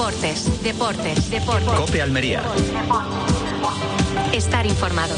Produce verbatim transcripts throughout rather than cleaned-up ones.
Deportes, deportes, deportes. COPE Almería. Estar informado.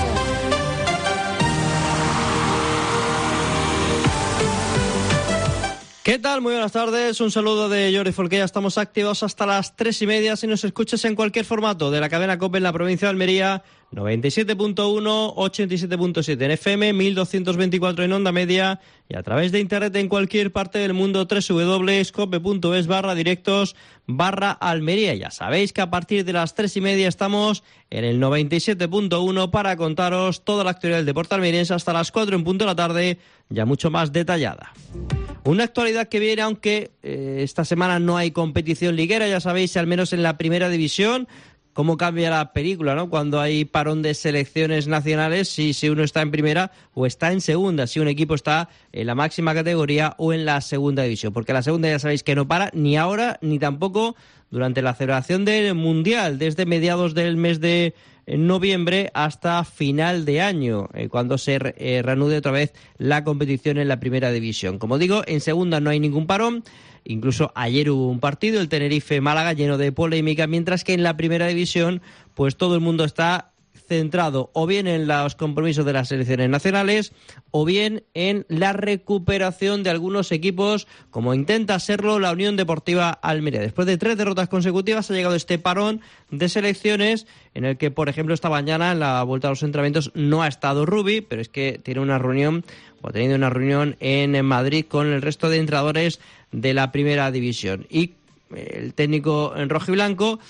¿Qué tal? Muy buenas tardes, un saludo de Jordi Folqué. Estamos activos hasta las tres y media. Si nos escuchas en cualquier formato de la cadena COPE en la provincia de Almería, noventa y siete punto uno, ochenta y siete punto siete en F M, mil doscientos veinticuatro en onda media y a través de internet en cualquier parte del mundo, doble u doble u doble u punto cope punto es barra directos barra Almería. Ya sabéis que a partir de las tres y media estamos en el noventa y siete punto uno para contaros toda la actualidad del deporte almeriense hasta las cuatro en punto de la tarde, ya mucho más detallada. Una actualidad que viene, aunque eh, esta semana no hay competición liguera, ya sabéis, al menos en la primera división, cómo cambia la película, ¿no? Cuando hay parón de selecciones nacionales, si, si uno está en primera o está en segunda, si un equipo está en la máxima categoría o en la segunda división, porque la segunda ya sabéis que no para ni ahora ni tampoco durante la celebración del Mundial, desde mediados del mes de en noviembre hasta final de año, eh, cuando se eh, reanude otra vez la competición en la primera división. Como digo, en segunda no hay ningún parón, incluso ayer hubo un partido, el Tenerife-Málaga, lleno de polémica, mientras que en la primera división pues todo el mundo está centrado o bien en los compromisos de las selecciones nacionales o bien en la recuperación de algunos equipos, como intenta serlo la Unión Deportiva Almería. Después de tres derrotas consecutivas ha llegado este parón de selecciones en el que, por ejemplo, esta mañana en la vuelta a los entrenamientos no ha estado Rubi, pero es que tiene una reunión o ha tenido una reunión en Madrid con el resto de entrenadores de la primera división. Y el técnico en rojiblanco,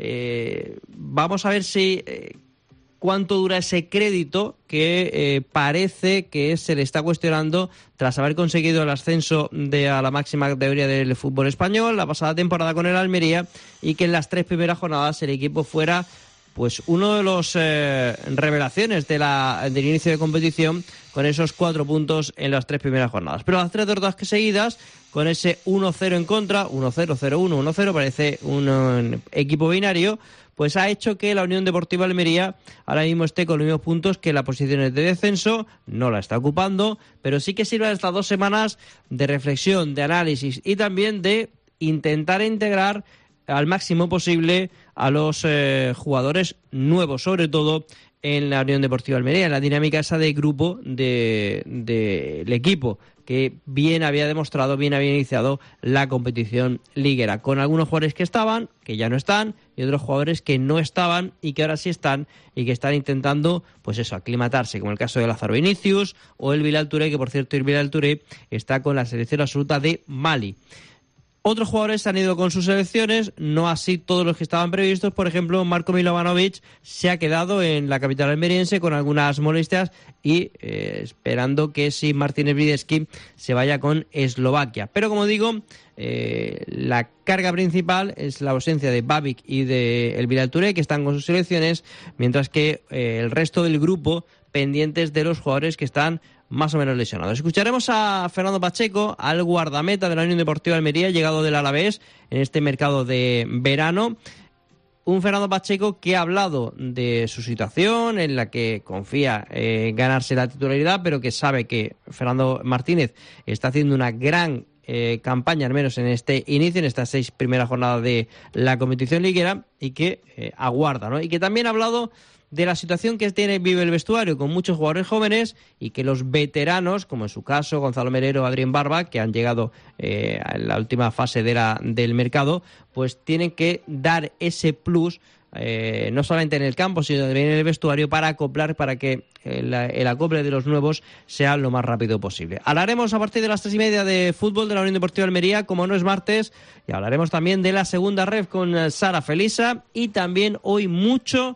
eh, vamos a ver si... Eh, cuánto dura ese crédito que eh, parece que se le está cuestionando tras haber conseguido el ascenso de a la máxima categoría del fútbol español la pasada temporada con el Almería, y que en las tres primeras jornadas el equipo fuera pues uno de los eh, revelaciones de la, del inicio de competición, con esos cuatro puntos en las tres primeras jornadas. Pero las tres derrotas que seguidas, con ese uno cero en contra, uno cero, cero uno, uno cero, parece un, un equipo binario, pues ha hecho que la Unión Deportiva Almería ahora mismo esté con los mismos puntos que las posiciones de descenso, no la está ocupando, pero sí que sirve estas dos semanas de reflexión, de análisis y también de intentar integrar al máximo posible a los eh, jugadores nuevos, sobre todo en la Unión Deportiva Almería, en la dinámica esa de grupo del de, de el equipo, que bien había demostrado, bien había iniciado la competición liguera, con algunos jugadores que estaban, que ya no están, y otros jugadores que no estaban y que ahora sí están, y que están intentando, pues eso, aclimatarse, como el caso de Lázaro Vinicius o el Bilal Touré, que por cierto el Bilal Touré está con la selección absoluta de Mali. Otros jugadores han ido con sus selecciones, no así todos los que estaban previstos. Por ejemplo, Marko Milovanovic se ha quedado en la capital almeriense con algunas molestias y eh, esperando que si Martínez Bridesky se vaya con Eslovaquia. Pero como digo, eh, la carga principal es la ausencia de Babic y de el Bilal Touré, que están con sus selecciones, mientras que eh, el resto del grupo pendientes de los jugadores que están más o menos lesionados. Escucharemos a Fernando Pacheco, al guardameta de la Unión Deportiva Almería, llegado del Alavés en este mercado de verano. Un Fernando Pacheco que ha hablado de su situación, en la que confía en ganarse la titularidad, pero que sabe que Fernando Martínez está haciendo una gran eh, campaña, al menos en este inicio, en estas seis primeras jornadas de la competición liguera, y que eh, aguarda, ¿no? Y que también ha hablado de la situación que tiene vive el vestuario, con muchos jugadores jóvenes, y que los veteranos, como en su caso Gonzalo Merero, Adrián Barba, que han llegado eh, en la última fase de la, del mercado, pues tienen que dar ese plus, eh, no solamente en el campo, sino también en el vestuario, para acoplar, para que el, el acople de los nuevos sea lo más rápido posible. Hablaremos a partir de las tres y media de fútbol de la Unión Deportiva Almería, como no es martes, y hablaremos también de la segunda ref con Sara Felisa, y también hoy mucho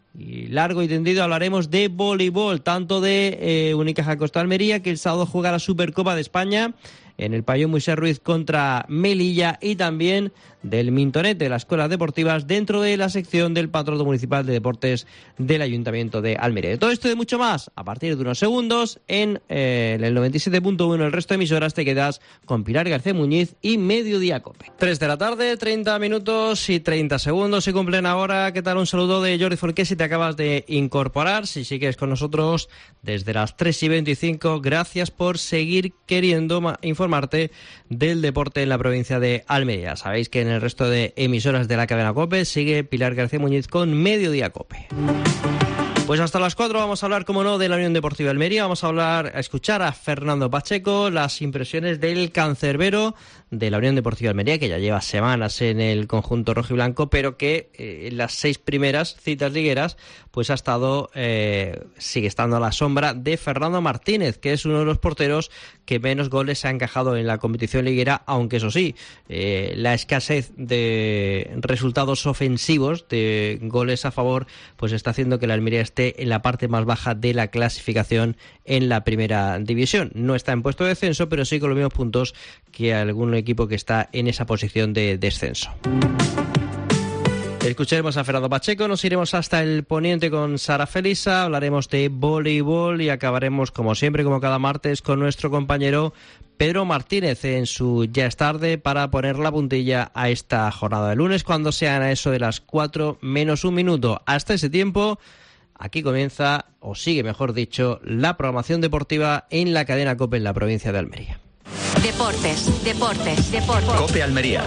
y largo y tendido hablaremos de voleibol, tanto de eh, Unicaja Costa Almería, que el sábado juega la Supercopa de España en el pabellón Moisés Ruiz contra Melilla, y también del Mintonet, de las escuelas deportivas, dentro de la sección del Patronato Municipal de Deportes del Ayuntamiento de Almería. Todo esto y mucho más a partir de unos segundos en, eh, en el noventa y siete punto uno. El resto de emisoras te quedas con Pilar García Muñiz y Mediodía Cope. tres de la tarde, treinta minutos y treinta segundos se cumplen ahora. ¿Qué tal? Un saludo de Jordi Folqué si te acabas de incorporar. Si sigues con nosotros desde las tres y veinticinco, gracias por seguir queriendo informar informarte del deporte en la provincia de Almería. Sabéis que en el resto de emisoras de la cadena COPE sigue Pilar García Muñiz con Mediodía COPE. Pues hasta las cuatro vamos a hablar, como no, de la Unión Deportiva Almería. Vamos a hablar, a escuchar a Fernando Pacheco, las impresiones del cancerbero de la Unión Deportiva Almería, que ya lleva semanas en el conjunto rojiblanco, pero que eh, en las seis primeras citas ligueras pues ha estado, eh, sigue estando a la sombra de Fernando Martínez, que es uno de los porteros que menos goles se ha encajado en la competición liguera, aunque eso sí, eh, la escasez de resultados ofensivos, de goles a favor, pues está haciendo que la Almería esté en la parte más baja de la clasificación en la primera división. No está en puesto de descenso, pero sí con los mismos puntos que algún equipo que está en esa posición de descenso. Escucharemos a Fernando Pacheco, nos iremos hasta el poniente con Sara Felisa, hablaremos de voleibol y acabaremos, como siempre, como cada martes, con nuestro compañero Pedro Martínez en su Ya es tarde para poner la puntilla a esta jornada de lunes, cuando sean a eso de las cuatro menos un minuto. Hasta ese tiempo, aquí comienza, o sigue mejor dicho, la programación deportiva en la cadena COPE en la provincia de Almería. Deportes, deportes, deportes. COPE Almería.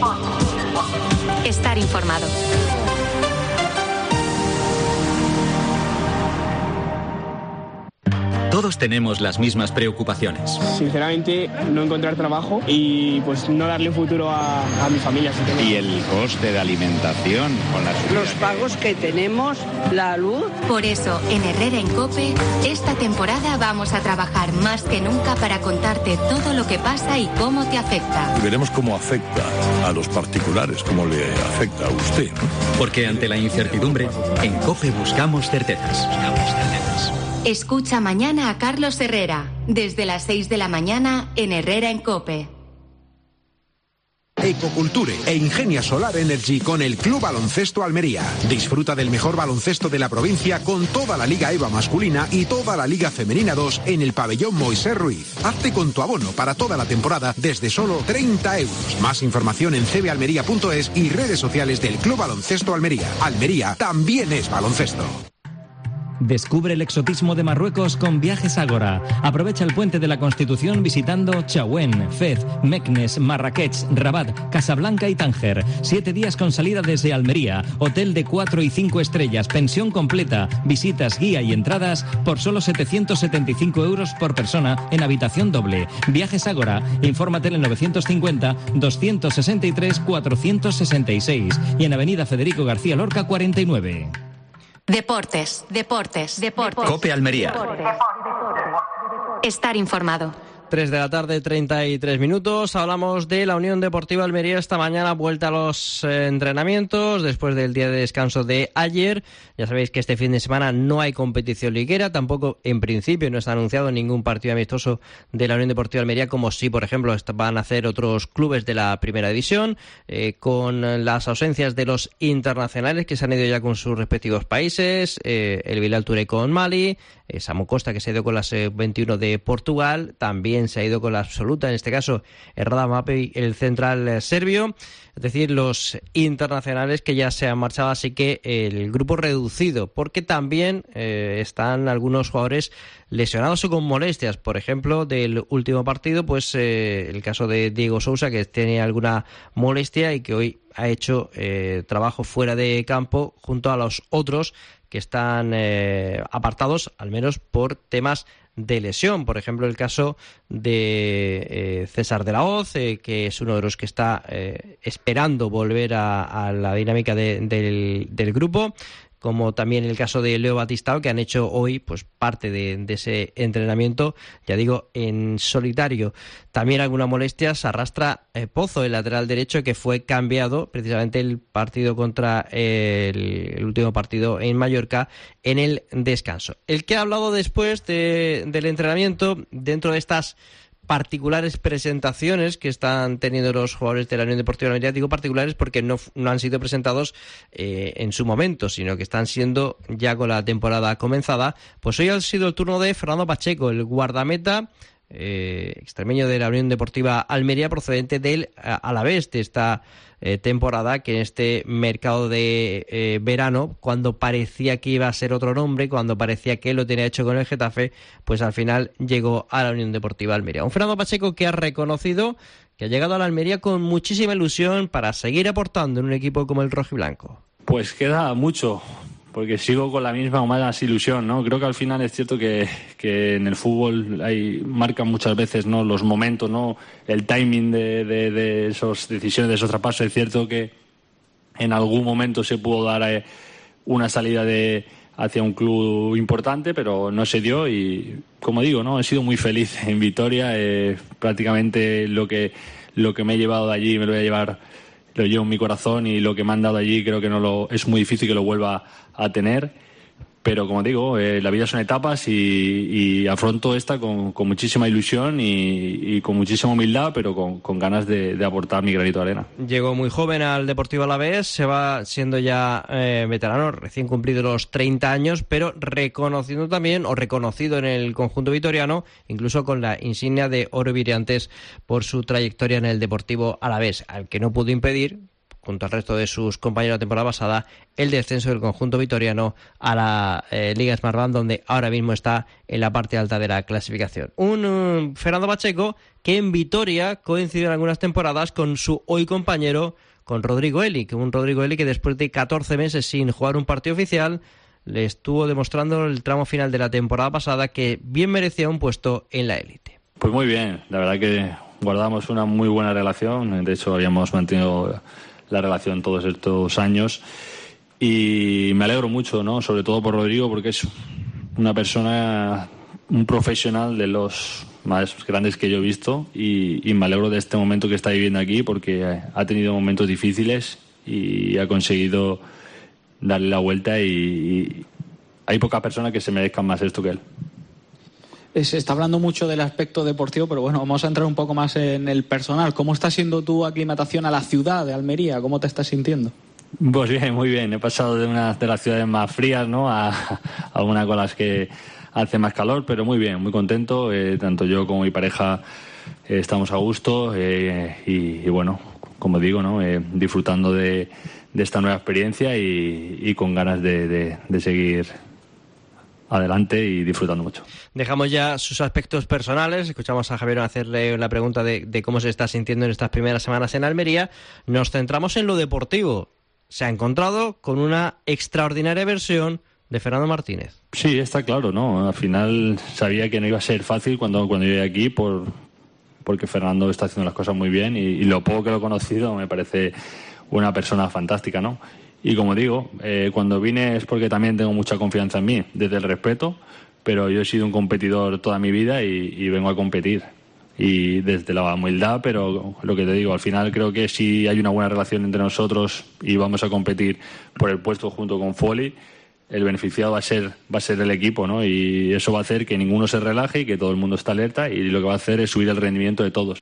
Estar informado. Todos tenemos las mismas preocupaciones. Sinceramente, no encontrar trabajo y pues no darle un futuro a, a mi familia. Si y el coste de alimentación con las los pagos que tenemos, la luz. Por eso, en Herrera en COPE, esta temporada vamos a trabajar más que nunca para contarte todo lo que pasa y cómo te afecta. Y veremos cómo afecta a los particulares, cómo le afecta a usted, ¿no? Porque ante la incertidumbre, en COPE buscamos certezas. Buscamos certezas. Escucha mañana a Carlos Herrera, desde las seis de la mañana en Herrera en COPE. Ecoculture e Ingenia Solar Energy con el Club Baloncesto Almería. Disfruta del mejor baloncesto de la provincia con toda la Liga EVA masculina y toda la Liga Femenina dos en el pabellón Moisés Ruiz. Hazte con tu abono para toda la temporada desde solo treinta euros. Más información en c b almería punto es y redes sociales del Club Baloncesto Almería. Almería también es baloncesto. Descubre el exotismo de Marruecos con Viajes Ágora. Aprovecha el puente de la Constitución visitando Chaouén, Fez, Meknes, Marrakech, Rabat, Casablanca y Tánger. Siete días con salida desde Almería. Hotel de cuatro y cinco estrellas, pensión completa, visitas, guía y entradas por solo setecientos setenta y cinco euros por persona en habitación doble. Viajes Ágora. Infórmate en el novecientos cincuenta, doscientos sesenta y tres, cuatrocientos sesenta y seis y en Avenida Federico García Lorca cuarenta y nueve. Deportes, deportes, deportes. COPE Almería. Estar informado. tres de la tarde, treinta y tres minutos. Hablamos de la Unión Deportiva Almería esta mañana, vuelta a los eh, entrenamientos después del día de descanso de ayer. Ya sabéis que este fin de semana no hay competición liguera, tampoco en principio no está anunciado ningún partido amistoso de la Unión Deportiva Almería, como sí, por ejemplo, van a hacer otros clubes de la primera división, eh, con las ausencias de los internacionales que se han ido ya con sus respectivos países, eh, el Bilal Touré con Mali, eh, Samu Costa que se ha ido con la sub veintiuno de Portugal, también se ha ido con la absoluta, en este caso Rada Mapei, el central serbio, es decir, los internacionales que ya se han marchado, así que el grupo reducido, porque también eh, están algunos jugadores lesionados o con molestias, por ejemplo, del último partido, pues eh, el caso de Diego Sousa, que tenía alguna molestia y que hoy ha hecho eh, trabajo fuera de campo junto a los otros que están eh, apartados, al menos por temas de lesión. Por ejemplo, el caso de eh, César de la Hoz, eh, que es uno de los que está eh, esperando volver a, a la dinámica de, del, del grupo, como también el caso de Leo Batistao, que han hecho hoy pues parte de, de ese entrenamiento, ya digo, en solitario. También alguna molestia se arrastra eh, Pozo, el lateral derecho, que fue cambiado precisamente el partido contra eh, el, el último partido en Mallorca en el descanso. El que ha hablado después de, del entrenamiento, dentro de estas particulares presentaciones que están teniendo los jugadores de la Unión Deportiva Almería, digo particulares porque no, no han sido presentados eh, en su momento, sino que están siendo ya con la temporada comenzada, pues hoy ha sido el turno de Fernando Pacheco, el guardameta eh, extremeño de la Unión Deportiva Almería, procedente del Alavés de esta eh, temporada, que en este mercado de eh, verano, cuando parecía que iba a ser otro nombre, cuando parecía que él lo tenía hecho con el Getafe, pues al final llegó a la Unión Deportiva Almería. Un Fernando Pacheco que ha reconocido que ha llegado a la Almería con muchísima ilusión para seguir aportando en un equipo como el rojiblanco. Pues queda mucho, porque sigo con la misma o más ilusión, ¿no? Creo que al final es cierto que, que en el fútbol hay, marcan muchas veces, ¿no?, los momentos, ¿no?, el timing de, de, de esas decisiones, de esos traspasos. Es cierto que en algún momento se pudo dar eh, una salida de hacia un club importante, pero no se dio y, como digo, no he sido muy feliz en Vitoria. Eh, prácticamente lo que lo que me he llevado de allí me lo voy a llevar, lo llevo en mi corazón, y lo que me han dado allí creo que no lo es muy difícil que lo vuelva a tener. Pero, como digo, eh, la vida son etapas y, y afronto esta con, con muchísima ilusión y, y con muchísima humildad, pero con, con ganas de, de aportar mi granito de arena. Llegó muy joven al Deportivo Alavés, se va siendo ya eh, veterano, recién cumplido los treinta años, pero reconociendo también, o reconocido en el conjunto vitoriano, incluso con la insignia de oro y brillantes por su trayectoria en el Deportivo Alavés, al que no pudo impedir, junto al resto de sus compañeros la temporada pasada, el descenso del conjunto vitoriano a la eh, Liga Smartbank, donde ahora mismo está en la parte alta de la clasificación. Un um, Fernando Pacheco que en Vitoria coincidió en algunas temporadas con su hoy compañero, con Rodrigo Eli, que un Rodrigo Eli que después de catorce meses sin jugar un partido oficial, le estuvo demostrando el tramo final de la temporada pasada que bien merecía un puesto en la élite. Pues muy bien, la verdad que guardamos una muy buena relación, de hecho habíamos mantenido la relación todos estos años y me alegro mucho, ¿no?, sobre todo por Rodrigo, porque es una persona, un profesional de los más grandes que yo he visto y, y me alegro de este momento que está viviendo aquí, porque ha tenido momentos difíciles y ha conseguido darle la vuelta y, y hay pocas personas que se merezcan más esto que él. Se está hablando mucho del aspecto deportivo, pero bueno, vamos a entrar un poco más en el personal. ¿Cómo está siendo tu aclimatación a la ciudad de Almería? ¿Cómo te estás sintiendo? Pues bien, muy bien. He pasado de una de las ciudades más frías, ¿no?, a, a una con las que hace más calor, pero muy bien, muy contento. Eh, tanto yo como mi pareja eh, estamos a gusto eh, y, y bueno, como digo, ¿no?, eh, disfrutando de, de esta nueva experiencia y, y con ganas de, de, de seguir adelante y disfrutando mucho. Dejamos ya sus aspectos personales, escuchamos a Javier hacerle la pregunta de, de cómo se está sintiendo en estas primeras semanas en Almería. Nos centramos en lo deportivo. Se ha encontrado con una extraordinaria versión de Fernando Martínez. Sí, está claro, ¿no? Al final sabía que no iba a ser fácil cuando, cuando llegué aquí, por, porque Fernando está haciendo las cosas muy bien y, y lo poco que lo he conocido me parece una persona fantástica, ¿no? Y como digo, eh, cuando vine es porque también tengo mucha confianza en mí, desde el respeto, pero yo he sido un competidor toda mi vida y, y vengo a competir. Y desde la humildad, pero lo que te digo, al final creo que si hay una buena relación entre nosotros y vamos a competir por el puesto junto con Foley, el beneficiado va a ser va a ser el equipo, ¿no? Y eso va a hacer que ninguno se relaje y que todo el mundo esté alerta, y lo que va a hacer es subir el rendimiento de todos.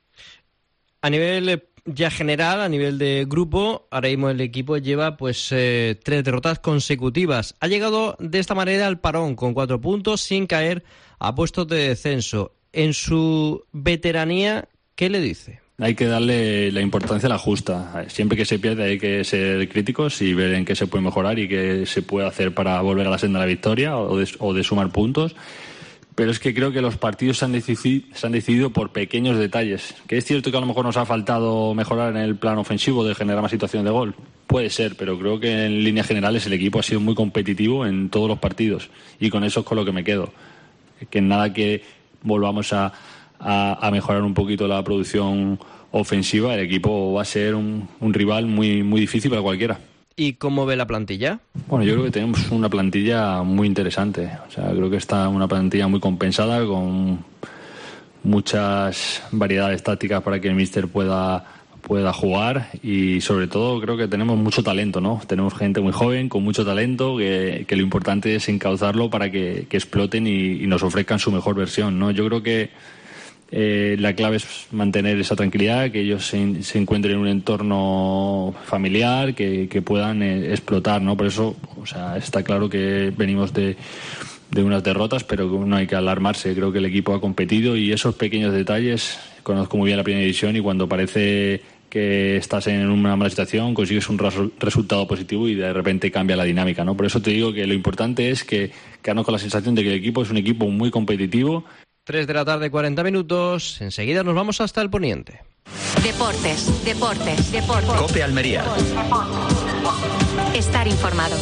A nivel ya general, a nivel de grupo, ahora mismo el equipo lleva pues eh, tres derrotas consecutivas. Ha llegado de esta manera al parón con cuatro puntos sin caer a puestos de descenso. En su veteranía, ¿qué le dice? Hay que darle la importancia a la justa. Siempre que se pierde hay que ser críticos y ver en qué se puede mejorar y qué se puede hacer para volver a la senda de la victoria o de, o de sumar puntos. Pero es que creo que los partidos se han, decidido, se han decidido por pequeños detalles. Que es cierto que a lo mejor nos ha faltado mejorar en el plano ofensivo de generar más situaciones de gol. Puede ser, pero creo que en líneas generales el equipo ha sido muy competitivo en todos los partidos. Y con eso es con lo que me quedo. Que nada que volvamos a, a, a mejorar un poquito la producción ofensiva, el equipo va a ser un, un rival muy, muy difícil para cualquiera. ¿Y cómo ve la plantilla? Bueno, yo creo que tenemos una plantilla muy interesante. O sea, creo que está una plantilla muy compensada, con muchas variedades tácticas para que el míster pueda, pueda jugar, y sobre todo creo que tenemos mucho talento, ¿no? Tenemos gente muy joven, con mucho talento, que, que lo importante es encauzarlo para que, que exploten y, y nos ofrezcan su mejor versión, ¿no? Yo creo que Eh, la clave es mantener esa tranquilidad, que ellos se, se encuentren en un entorno familiar, que, que puedan eh, explotar, ¿no? Por eso, o sea, está claro que venimos de, de unas derrotas, pero no hay que alarmarse. Creo que el equipo ha competido y esos pequeños detalles, conozco muy bien la primera división, y cuando parece que estás en una mala situación consigues un res- resultado positivo y de repente cambia la dinámica, ¿no? Por eso te digo que lo importante es que quedarnos con la sensación de que el equipo es un equipo muy competitivo. tres de la tarde, cuarenta minutos. Enseguida nos vamos hasta el poniente. Deportes, deportes, deportes. COPE Almería. Estar informado.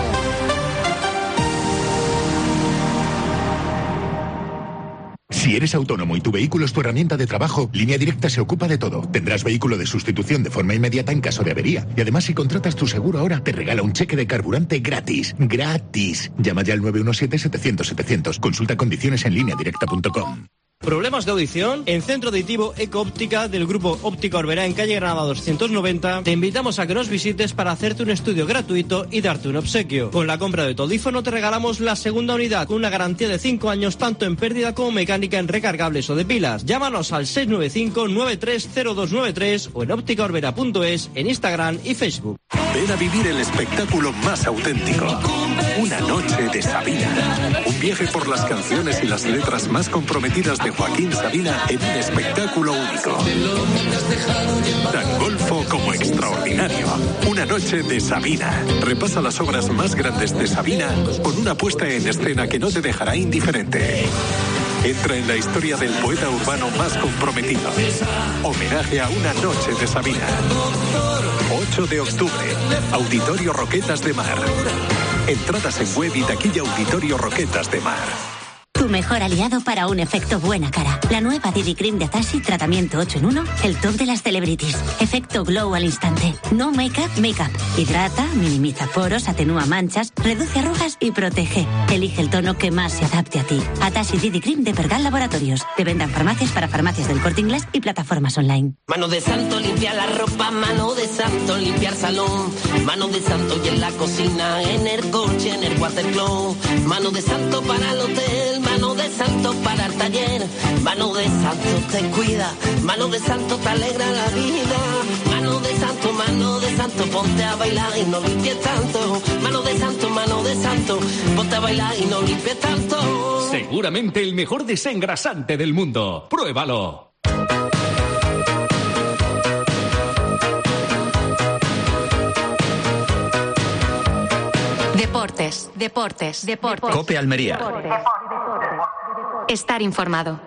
Si eres autónomo y tu vehículo es tu herramienta de trabajo, Línea Directa se ocupa de todo. Tendrás vehículo de sustitución de forma inmediata en caso de avería. Y además, si contratas tu seguro ahora, te regala un cheque de carburante gratis. ¡Gratis! Llama ya al nueve uno siete, setecientos, setecientos. Consulta condiciones en línea directa punto com. ¿Problemas de audición? En Centro Auditivo Eco Óptica del Grupo Óptica Orbera en calle Granada doscientos noventa te invitamos a que nos visites para hacerte un estudio gratuito y darte un obsequio. Con la compra de tu audífono te regalamos la segunda unidad con una garantía de cinco años tanto en pérdida como mecánica en recargables o de pilas. Llámanos al seis nueve cinco, nueve tres cero dos nueve tres o en óptica orbera punto es en Instagram y Facebook. Ven a vivir el espectáculo más auténtico. Una noche de Sabina. Un viaje por las canciones y las letras más comprometidas de Joaquín Sabina en un espectáculo único. Tan golfo como extraordinario. Una noche de Sabina. Repasa las obras más grandes de Sabina con una puesta en escena que no te dejará indiferente. Entra en la historia del poeta urbano más comprometido. Homenaje a Una noche de Sabina. ocho de octubre. Auditorio Roquetas de Mar. Entradas en web y taquilla Auditorio Roquetas de Mar. Tu mejor aliado para un efecto buena cara. La nueva D D Cream de Atashi, tratamiento ocho en uno, el top de las celebrities. Efecto glow al instante. No make-up, make-up. Hidrata, minimiza poros, atenúa manchas, reduce arrugas y protege. Elige el tono que más se adapte a ti. Atashi D D Cream de Pergal Laboratorios. Te vendan farmacias para farmacias del Corte Inglés y plataformas online. Mano de santo, limpia la ropa. Mano de santo, limpiar salón. Mano de santo y en la cocina. En el coche, en el watercloak. Mano de santo para el hotel. Mano de santo para el taller, mano de santo te cuida, mano de santo te alegra la vida, mano de santo, mano de santo, ponte a bailar y no limpies tanto, mano de santo, mano de santo, ponte a bailar y no limpies tanto. Seguramente el mejor desengrasante del mundo. ¡Pruébalo! Deportes, deportes, deportes. COPE Almería. Estar informado.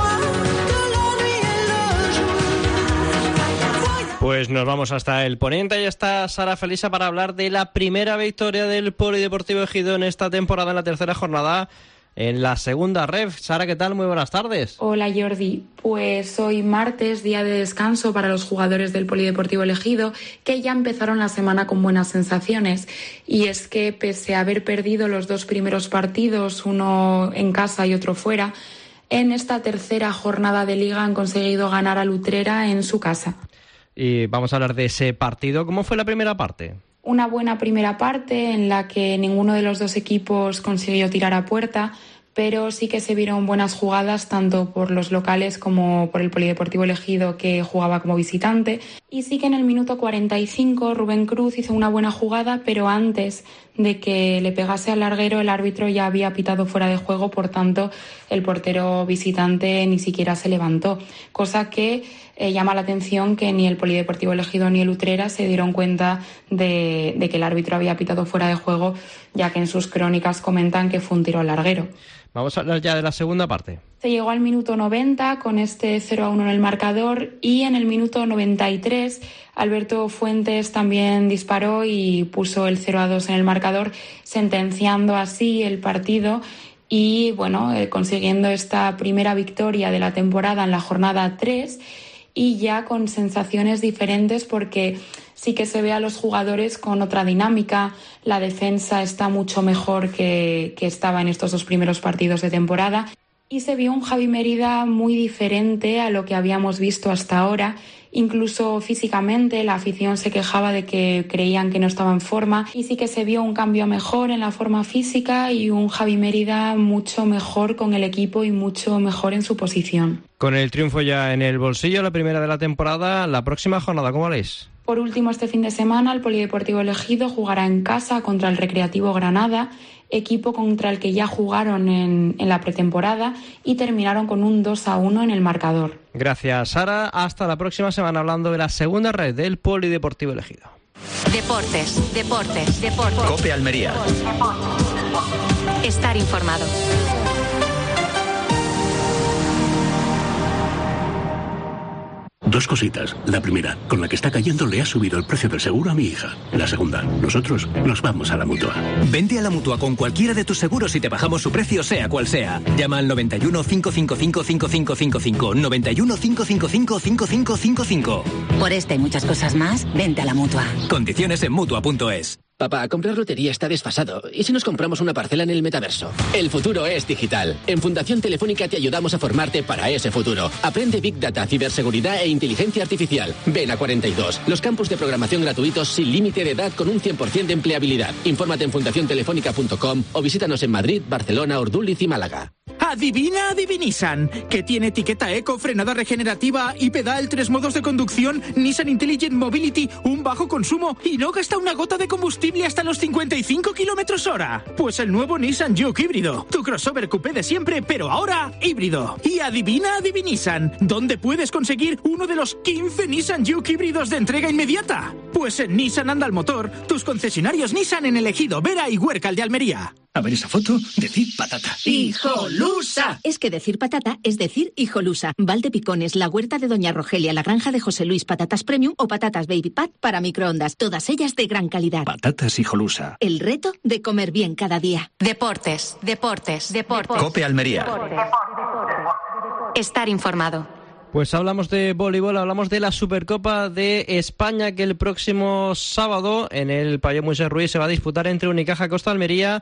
Pues nos vamos hasta el poniente y está Sara Felisa para hablar de la primera victoria del Polideportivo Ejido en esta temporada, en la tercera jornada, en la segunda ref. Sara, ¿qué tal? Muy buenas tardes. Hola Jordi, pues hoy martes, día de descanso para los jugadores del Polideportivo El Ejido, que ya empezaron la semana con buenas sensaciones. Y es que pese a haber perdido los dos primeros partidos, uno en casa y otro fuera, en esta tercera jornada de liga han conseguido ganar a Utrera en su casa. Y vamos a hablar de ese partido. ¿Cómo fue la primera parte? Una buena primera parte en la que ninguno de los dos equipos consiguió tirar a puerta, pero sí que se vieron buenas jugadas tanto por los locales como por el Polideportivo El Ejido, que jugaba como visitante. Y sí que en el minuto cuarenta y cinco Rubén Cruz hizo una buena jugada, pero antes de que le pegase al larguero el árbitro ya había pitado fuera de juego, por tanto el portero visitante ni siquiera se levantó, cosa que eh, llama la atención que ni el Polideportivo El Ejido ni el Utrera se dieron cuenta de, de que el árbitro había pitado fuera de juego, ya que en sus crónicas comentan que fue un tiro al larguero. Vamos a hablar ya de la segunda parte. Se llegó al minuto noventa con este cero a uno en el marcador, y en el minuto noventa y tres Alberto Fuentes también disparó y puso el cero a dos en el marcador, sentenciando así el partido y bueno, eh, consiguiendo esta primera victoria de la temporada en la jornada tres, y ya con sensaciones diferentes porque sí que se ve a los jugadores con otra dinámica. La defensa está mucho mejor que, que estaba en estos dos primeros partidos de temporada, y se vio un Javi Mérida muy diferente a lo que habíamos visto hasta ahora. Incluso físicamente la afición se quejaba de que creían que no estaba en forma, y sí que se vio un cambio mejor en la forma física y un Javi Mérida mucho mejor con el equipo y mucho mejor en su posición. Con el triunfo ya en el bolsillo, la primera de la temporada, la próxima jornada, ¿cómo lees? Por último, este fin de semana el Polideportivo El Ejido jugará en casa contra el Recreativo Granada, equipo contra el que ya jugaron en, en la pretemporada y terminaron con un dos a uno en el marcador. Gracias, Sara. Hasta la próxima semana hablando de la segunda red del Polideportivo El Ejido. Deportes, deportes, deportes. COPE Almería. Estar informado. Dos cositas. La primera, con la que está cayendo le ha subido el precio del seguro a mi hija. La segunda, nosotros nos vamos a la Mutua. Vente a la Mutua con cualquiera de tus seguros y te bajamos su precio sea cual sea. Llama al noventa y uno, cinco cinco cinco, cinco cinco cinco cinco, noventa y uno, cinco cinco cinco, cinco cinco cinco cinco. Por esta y muchas cosas más, vente a la Mutua. Condiciones en Mutua punto es. Papá, comprar lotería está desfasado. ¿Y si nos compramos una parcela en el metaverso? El futuro es digital. En Fundación Telefónica te ayudamos a formarte para ese futuro. Aprende Big Data, ciberseguridad e inteligencia artificial. Ven a cuarenta y dos. Los campus de programación gratuitos sin límite de edad con un cien por ciento de empleabilidad. Infórmate en fundación telefónica punto com o visítanos en Madrid, Barcelona, Orduliz y Málaga. Adivina, Adivinisan, que tiene etiqueta eco, frenada regenerativa y pedal, tres modos de conducción, Nissan Intelligent Mobility, un bajo consumo y no gasta una gota de combustible hasta los cincuenta y cinco kilómetros hora. Pues el nuevo Nissan Juke híbrido, tu crossover coupé de siempre, pero ahora híbrido. Y adivina, Adivinisan, ¿dónde puedes conseguir uno de los quince Nissan Juke híbridos de entrega inmediata? Pues en Nissan Anda al Motor, tus concesionarios Nissan en El Ejido, Vera y Huércal de Almería. A ver esa foto, decir patata. ¡Hijolusa! Es que decir patata es decir hijolusa. Valdepicones, la huerta de Doña Rogelia, la granja de José Luis, patatas premium o patatas baby pat para microondas. Todas ellas de gran calidad. Patatas hijolusa. El reto de comer bien cada día. Deportes, deportes, deportes. COPE Almería. Estar informado. Pues hablamos de voleibol, hablamos de la Supercopa de España que el próximo sábado en el Pabellón Moisés Ruiz se va a disputar entre Unicaja Costa Almería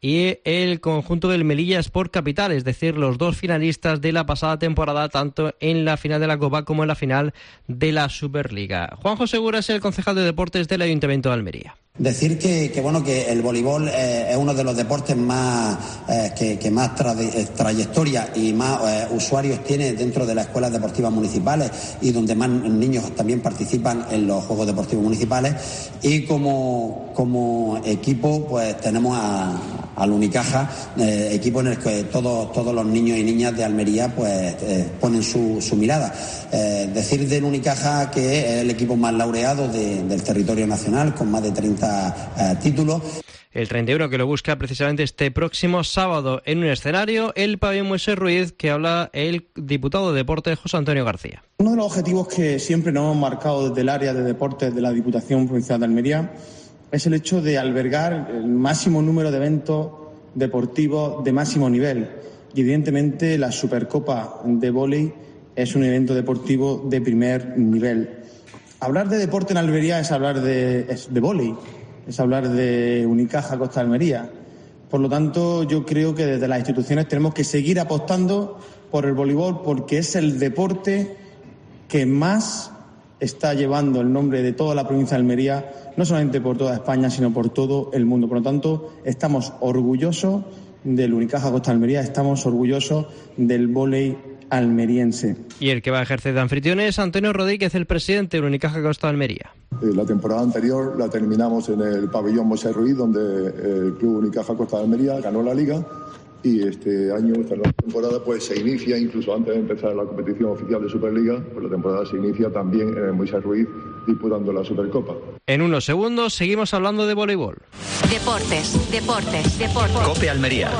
y el conjunto del Melilla Sport Capital, es decir, los dos finalistas de la pasada temporada, tanto en la final de la Copa como en la final de la Superliga. Juanjo Segura es el concejal de deportes del Ayuntamiento de Almería. Decir que, que bueno que el voleibol eh, es uno de los deportes más eh, que, que más tra trayectoria y más eh, usuarios tiene dentro de las escuelas deportivas municipales y donde más niños también participan en los Juegos Deportivos Municipales, y como, como equipo pues tenemos a, al Unicaja, eh, equipo en el que todos, todos los niños y niñas de Almería pues eh, ponen su, su mirada. Eh, decir del Unicaja que es el equipo más laureado de, del territorio nacional, con más de treinta Uh, título. El treinta y uno que lo busca precisamente este próximo sábado en un escenario, el Pabellón Moisés Ruiz, que habla el diputado de Deportes José Antonio García. Uno de los objetivos que siempre nos hemos marcado desde el área de deportes de la Diputación Provincial de Almería es el hecho de albergar el máximo número de eventos deportivos de máximo nivel. Y evidentemente la Supercopa de vóley es un evento deportivo de primer nivel. Hablar de deporte en Almería es hablar de, es de vóley, es hablar de Unicaja Costa Almería. Por lo tanto, yo creo que desde las instituciones tenemos que seguir apostando por el voleibol, porque es el deporte que más está llevando el nombre de toda la provincia de Almería, no solamente por toda España, sino por todo el mundo. Por lo tanto, estamos orgullosos del Unicaja Costa Almería, estamos orgullosos del vóley almeriense. Y el que va a ejercer de anfitrión es Antonio Rodríguez, el presidente del Unicaja Costa Almería. La temporada anterior la terminamos en el Pabellón Moisés Ruiz, donde el Club Unicaja Costa Almería ganó la Liga, y este año, esta nueva temporada, pues se inicia, incluso antes de empezar la competición oficial de Superliga, pues la temporada se inicia también en el Moisés Ruiz disputando la Supercopa. En unos segundos seguimos hablando de voleibol. Deportes, deportes, deportes. COPE Almería.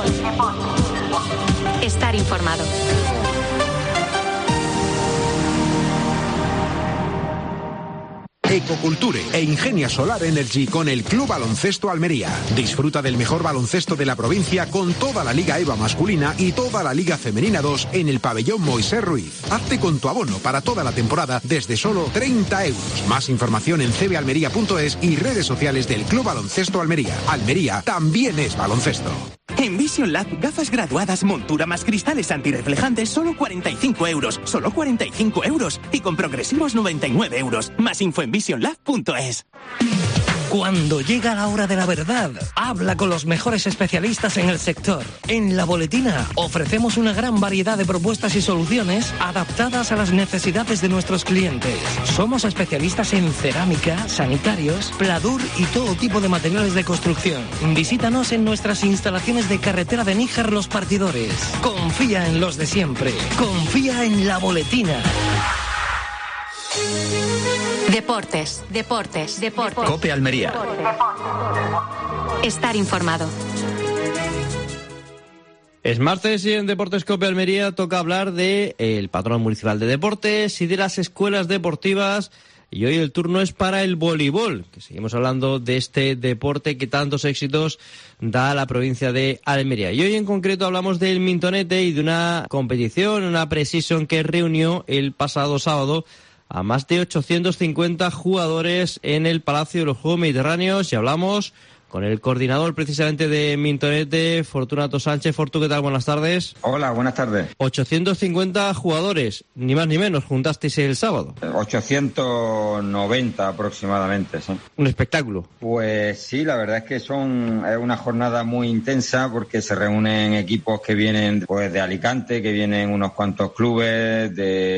Estar informado. Ecoculture e Ingenia Solar Energy con el Club Baloncesto Almería. Disfruta del mejor baloncesto de la provincia con toda la Liga EVA masculina y toda la Liga Femenina dos en el Pabellón Moisés Ruiz. Hazte con tu abono para toda la temporada desde solo treinta euros. Más información en c b almería punto es y redes sociales del Club Baloncesto Almería. Almería también es baloncesto. En Vision Lab, gafas graduadas, montura más cristales antirreflejantes, solo cuarenta y cinco euros. Solo cuarenta y cinco euros. Y con progresivos noventa y nueve euros. Más info en vision lab punto es. Cuando llega la hora de la verdad, habla con los mejores especialistas en el sector. En La Boletina ofrecemos una gran variedad de propuestas y soluciones adaptadas a las necesidades de nuestros clientes. Somos especialistas en cerámica, sanitarios, pladur y todo tipo de materiales de construcción. Visítanos en nuestras instalaciones de carretera de Níjar Los Partidores. Confía en los de siempre. Confía en La Boletina. Deportes, deportes, deportes. COPE Almería. Estar informado. Es martes y en Deportes COPE Almería toca hablar de el patrón municipal de deportes y de las escuelas deportivas. Y hoy el turno es para el voleibol, que seguimos hablando de este deporte que tantos éxitos da a la provincia de Almería. Y hoy en concreto hablamos del Mintonete y de una competición, una pre-season que reunió el pasado sábado a más de ochocientos cincuenta jugadores en el Palacio de los Juegos Mediterráneos y hablamos con el coordinador precisamente de Mintonete, Fortunato Sánchez. Fortu, ¿qué tal? Buenas tardes. Hola, buenas tardes. ochocientos cincuenta jugadores, ni más ni menos, juntasteis el sábado. ochocientos noventa aproximadamente, sí. Un espectáculo. Pues sí, la verdad es que son es una jornada muy intensa porque se reúnen equipos que vienen pues de Alicante, que vienen unos cuantos clubes,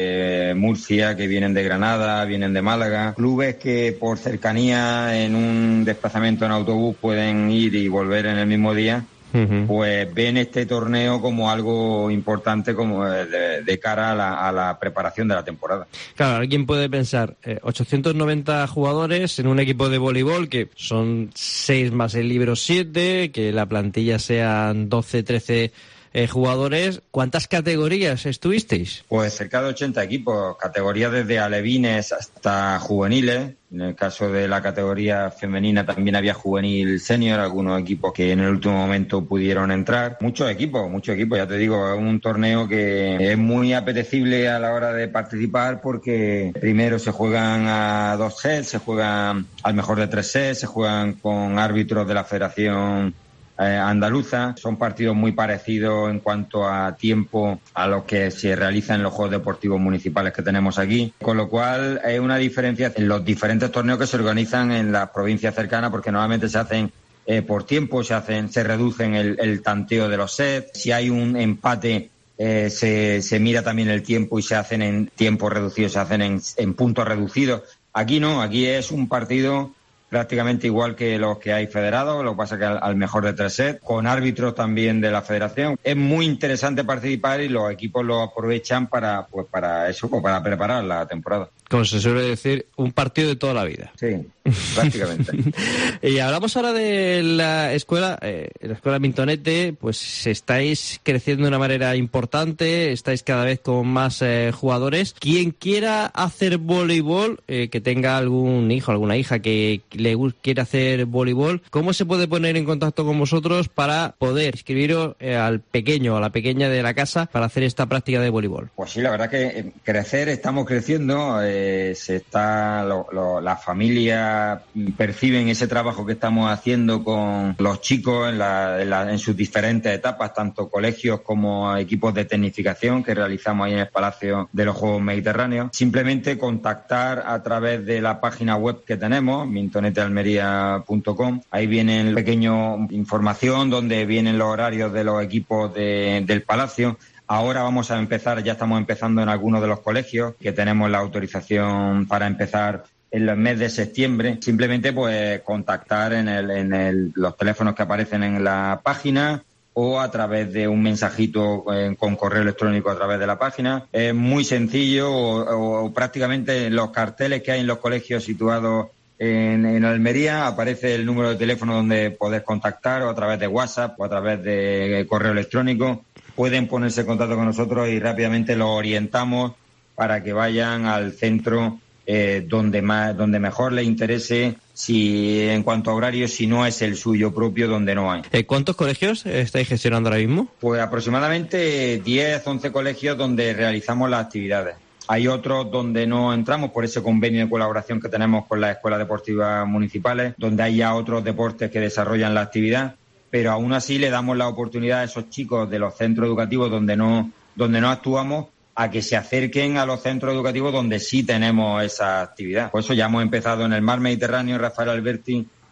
de Murcia, que vienen de Granada, vienen de Málaga, clubes que por cercanía en un desplazamiento en autobús pueden ir y volver en el mismo día, uh-huh. Pues ven este torneo como algo importante como de, de cara a la, a la preparación de la temporada. Claro, alguien puede pensar, eh, ochocientos noventa jugadores en un equipo de voleibol que son seis más el libro siete, que la plantilla sean doce, trece Eh, jugadores. ¿Cuántas categorías estuvisteis? Pues cerca de ochenta equipos, categorías desde alevines hasta juveniles. En el caso de la categoría femenina también había juvenil senior, algunos equipos que en el último momento pudieron entrar. Muchos equipos, muchos equipos, ya te digo, es un torneo que es muy apetecible a la hora de participar porque primero se juegan a dos sets, se juegan al mejor de tres sets, se juegan con árbitros de la Federación Eh, andaluza. Son partidos muy parecidos en cuanto a tiempo a los que se realizan en los Juegos Deportivos Municipales que tenemos aquí, con lo cual hay una diferencia en los diferentes torneos que se organizan en las provincias cercanas porque normalmente se hacen eh, por tiempo, se hacen, se reducen el, el tanteo de los sets, si hay un empate eh, se, se mira también el tiempo y se hacen en tiempos reducidos, se hacen en, en puntos reducidos. Aquí no, aquí es un partido prácticamente igual que los que hay federados, lo que pasa que al, al mejor de tres sets, con árbitros también de la federación. Es muy interesante participar y los equipos lo aprovechan para pues para eso, pues para preparar la temporada. Como se suele decir, un partido de toda la vida. Sí, prácticamente. Y hablamos ahora de la escuela, eh, la escuela Mintonete, pues estáis creciendo de una manera importante, estáis cada vez con más eh, jugadores. Quien quiera hacer voleibol, eh, que tenga algún hijo, alguna hija que le quiera hacer voleibol, ¿cómo se puede poner en contacto con vosotros para poder inscribiros eh, al pequeño o a la pequeña de la casa para hacer esta práctica de voleibol? Pues sí, la verdad que eh, crecer, estamos creciendo, eh, se está lo, lo, las familias perciben ese trabajo que estamos haciendo con los chicos en, la, en, la, en sus diferentes etapas, tanto colegios como equipos de tecnificación que realizamos ahí en el Palacio de los Juegos Mediterráneos. Simplemente contactar a través de la página web que tenemos, mintonete almería punto com. Ahí viene el pequeño información donde vienen los horarios de los equipos de, del Palacio. Ahora vamos a empezar, ya estamos empezando en algunos de los colegios que tenemos la autorización para empezar en el mes de septiembre. Simplemente pues contactar en, el, en el, los teléfonos que aparecen en la página o a través de un mensajito eh, con correo electrónico a través de la página. Es muy sencillo o, o prácticamente los carteles que hay en los colegios situados en, en Almería aparece el número de teléfono donde podés contactar o a través de WhatsApp o a través de correo electrónico. Pueden ponerse en contacto con nosotros y rápidamente los orientamos para que vayan al centro eh, donde más, donde mejor les interese, si en cuanto a horarios, si no es el suyo propio, donde no hay. Eh, ¿Cuántos colegios estáis gestionando ahora mismo? Pues aproximadamente diez, once colegios donde realizamos las actividades. Hay otros donde no entramos por ese convenio de colaboración que tenemos con las escuelas deportivas municipales, donde hay ya otros deportes que desarrollan la actividad, pero aún así le damos la oportunidad a esos chicos de los centros educativos donde no, donde no actuamos a que se acerquen a los centros educativos donde sí tenemos esa actividad. Por eso ya hemos empezado en el Mar Mediterráneo, Rafael Alberti,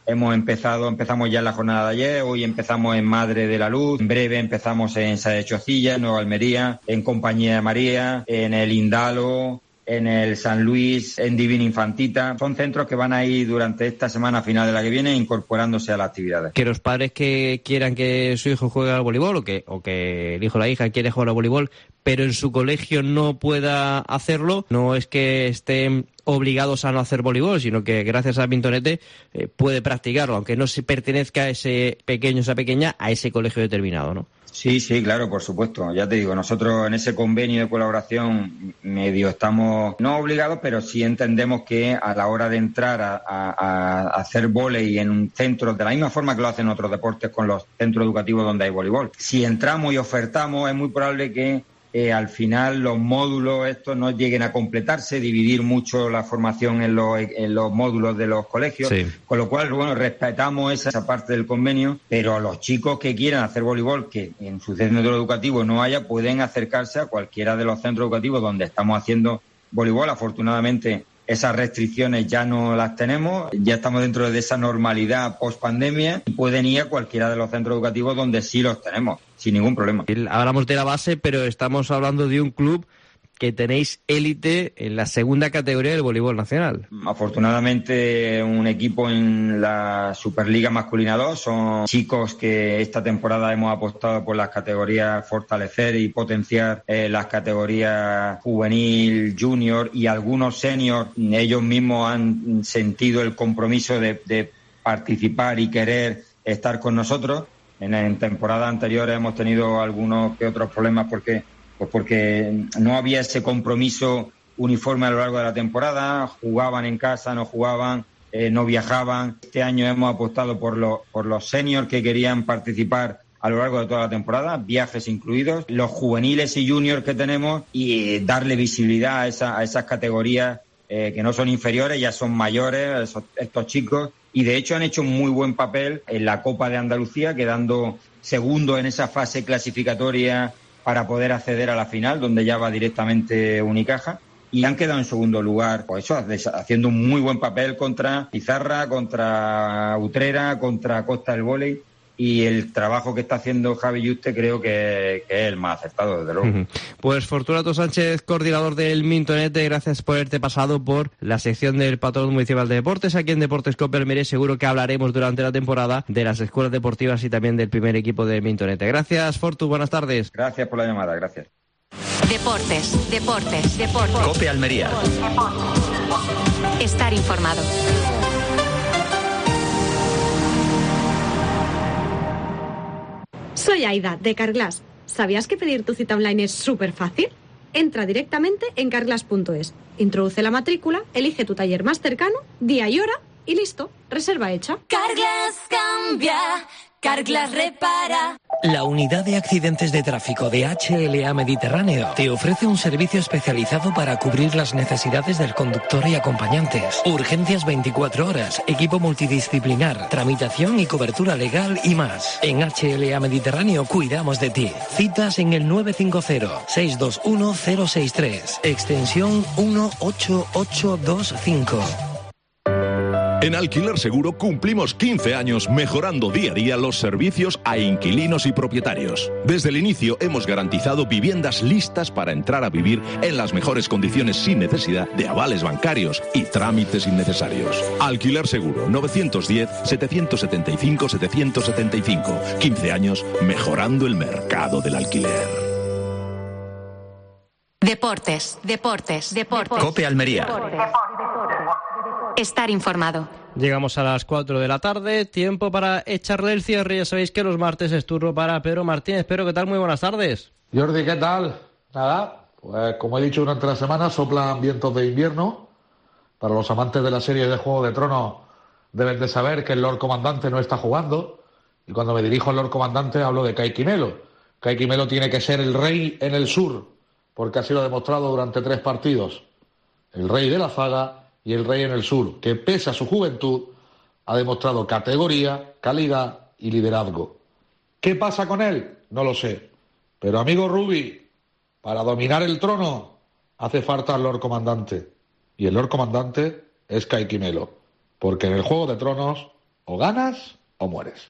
hemos empezado, empezamos ya en la jornada de ayer, hoy empezamos en Madre de la Luz, en breve empezamos en Sa de Chocilla, en Nueva Almería, en Compañía de María, en el Indalo, en el San Luis, en Divina Infantita. Son centros que van a ir durante esta semana final de la que viene incorporándose a las actividades. Que los padres que quieran que su hijo juegue al voleibol o que, o que el hijo o la hija quiere jugar al voleibol, pero en su colegio no pueda hacerlo, no es que estén obligados a no hacer voleibol, sino que gracias a Mintonete eh, puede practicarlo, aunque no se pertenezca a ese pequeño, esa pequeña, a ese colegio determinado, ¿no? Sí, sí, claro, por supuesto. Ya te digo, nosotros en ese convenio de colaboración medio estamos no obligados, pero sí entendemos que a la hora de entrar a, a, a hacer vóley en un centro, de la misma forma que lo hacen otros deportes con los centros educativos donde hay voleibol, si entramos y ofertamos, es muy probable que Eh, al final los módulos estos no lleguen a completarse, dividir mucho la formación en los, en los módulos de los colegios, sí. Con lo cual, bueno, respetamos esa, esa parte del convenio, pero los chicos que quieran hacer voleibol, que en su centro educativo no haya, pueden acercarse a cualquiera de los centros educativos donde estamos haciendo voleibol. Afortunadamente, esas restricciones ya no las tenemos, ya estamos dentro de esa normalidad post-pandemia y pueden ir a cualquiera de los centros educativos donde sí los tenemos, sin ningún problema. Hablamos de la base, pero estamos hablando de un club que tenéis élite en la segunda categoría del voleibol nacional. Afortunadamente, un equipo en la Superliga Masculina dos, son chicos que esta temporada hemos apostado por las categorías, fortalecer y potenciar eh, las categorías juvenil, junior y algunos senior. Ellos mismos han sentido el compromiso de, de participar y querer estar con nosotros. En, en temporadas anteriores hemos tenido algunos que otros problemas porque Pues porque no había ese compromiso uniforme a lo largo de la temporada, jugaban en casa, no jugaban, eh, no viajaban. Este año hemos apostado por los, por los seniors que querían participar a lo largo de toda la temporada, viajes incluidos, los juveniles y juniors que tenemos y eh, darle visibilidad a, esa, a esas categorías eh, que no son inferiores, ya son mayores, esos, estos chicos, y de hecho han hecho un muy buen papel en la Copa de Andalucía, quedando segundo en esa fase clasificatoria para poder acceder a la final, donde ya va directamente Unicaja, y han quedado en segundo lugar, pues eso, haciendo un muy buen papel contra Pizarra, contra Utrera, contra Costa del Vóley, y el trabajo que está haciendo Javi Yuste creo que, que es el más acertado, desde luego. Pues Fortunato Sánchez, coordinador del Mintonete, gracias por haberte pasado por la sección del Patrón Municipal de Deportes. Aquí en Deportes Cope Almería seguro que hablaremos durante la temporada de las escuelas deportivas y también del primer equipo de Mintonete. Gracias, Fortu, buenas tardes. Gracias por la llamada, gracias. Deportes, deportes, deportes. Cope Almería. Estar informado. Soy Aida, de Carglass. ¿Sabías que pedir tu cita online es súper fácil? Entra directamente en carglass punto es, introduce la matrícula, elige tu taller más cercano, día y hora y listo, reserva hecha. Carglass cambia, Carglass repara. La Unidad de Accidentes de Tráfico de H L A Mediterráneo te ofrece un servicio especializado para cubrir las necesidades del conductor y acompañantes. Urgencias veinticuatro horas, equipo multidisciplinar, tramitación y cobertura legal y más. En H L A Mediterráneo cuidamos de ti. Citas en el nueve cinco cero, seis dos uno, cero seis tres, extensión uno ocho ocho dos cinco. En Alquiler Seguro cumplimos quince años mejorando día a día los servicios a inquilinos y propietarios. Desde el inicio hemos garantizado viviendas listas para entrar a vivir en las mejores condiciones sin necesidad de avales bancarios y trámites innecesarios. Alquiler Seguro, nueve uno cero, siete siete cinco, siete siete cinco. quince años mejorando el mercado del alquiler. Deportes, deportes, deportes. Cope Almería. Estar informado. Llegamos a las cuatro de la tarde, tiempo para echarle el cierre. Ya sabéis que los martes es turno para Pedro Martínez. Pedro, ¿qué tal? Muy buenas tardes. Jordi, ¿qué tal? Nada, pues como he dicho durante la semana, soplan vientos de invierno. Para los amantes de la serie de Juego de Tronos deben de saber que el Lord Comandante no está jugando. Y cuando me dirijo al Lord Comandante hablo de Kai Quimelo. Kai Quimelo tiene que ser el rey en el sur, porque ha sido demostrado durante tres partidos. El rey de la zaga y el rey en el sur, que pese a su juventud, ha demostrado categoría, calidad y liderazgo. ¿Qué pasa con él? No lo sé. Pero, amigo Rubi, para dominar el trono hace falta el Lord Comandante. Y el Lord Comandante es Kai Quimelo. Porque en el Juego de Tronos O ganas o mueres.